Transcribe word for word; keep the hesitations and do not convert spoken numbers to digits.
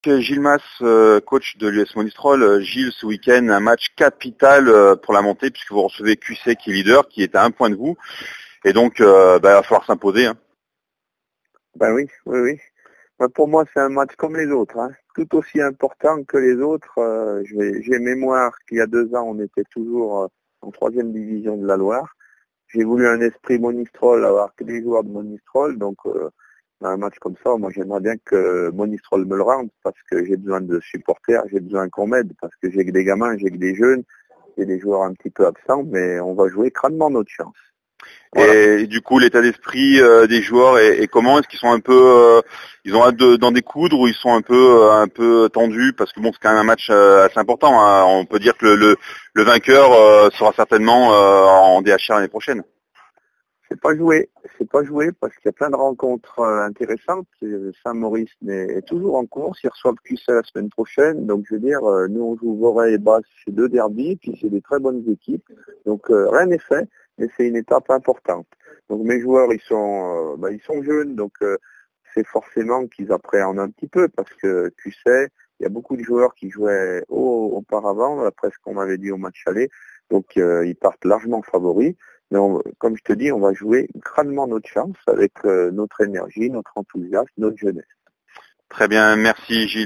Gilles Mas, coach de l'U S Monistrol. Gilles, ce week-end, un match capital pour la montée puisque vous recevez Q C qui est leader, qui est à un point de vous. Et donc, euh, bah, il va falloir s'imposer. Hein. Ben oui, oui, oui. Ben pour moi, c'est un match comme les autres, hein. Tout aussi important que les autres. Euh, j'ai mémoire qu'il y a deux ans, on était toujours en troisième division de la Loire. J'ai voulu un esprit Monistrol, avoir que des joueurs de Monistrol. Donc, euh, dans un match comme ça, moi, j'aimerais bien que Monistrol me le rende parce que j'ai besoin de supporters, j'ai besoin qu'on m'aide parce que j'ai que des gamins, j'ai que des jeunes, j'ai des joueurs un petit peu absents, mais on va jouer crânement notre chance. Voilà. Et du coup, l'état d'esprit euh, des joueurs est, est comment? Est-ce qu'ils sont un peu, euh, ils ont hâte de, d'en découdre ou ils sont un peu, euh, un peu tendus parce que bon, c'est quand même un match euh, assez important. Hein. On peut dire que le, le, le vainqueur euh, sera certainement euh, en D H R l'année prochaine. C'est pas joué, c'est pas joué parce qu'il y a plein de rencontres euh, intéressantes. Saint-Maurice est toujours en course, ils reçoivent Q C la semaine prochaine. Donc je veux dire, euh, nous on joue Voray et Basse, c'est deux derbys, puis c'est des très bonnes équipes. Donc euh, rien n'est fait, mais c'est une étape importante. Donc mes joueurs ils sont, euh, bah, ils sont jeunes, donc euh, c'est forcément qu'ils appréhendent un petit peu parce que Q C, il y a beaucoup de joueurs qui jouaient haut auparavant, d'après ce qu'on m'avait dit au match aller. Donc euh, ils partent largement favoris. Mais on, comme je te dis, on va jouer crânement notre chance avec euh, notre énergie, notre enthousiasme, notre jeunesse. Très bien, merci Gilles.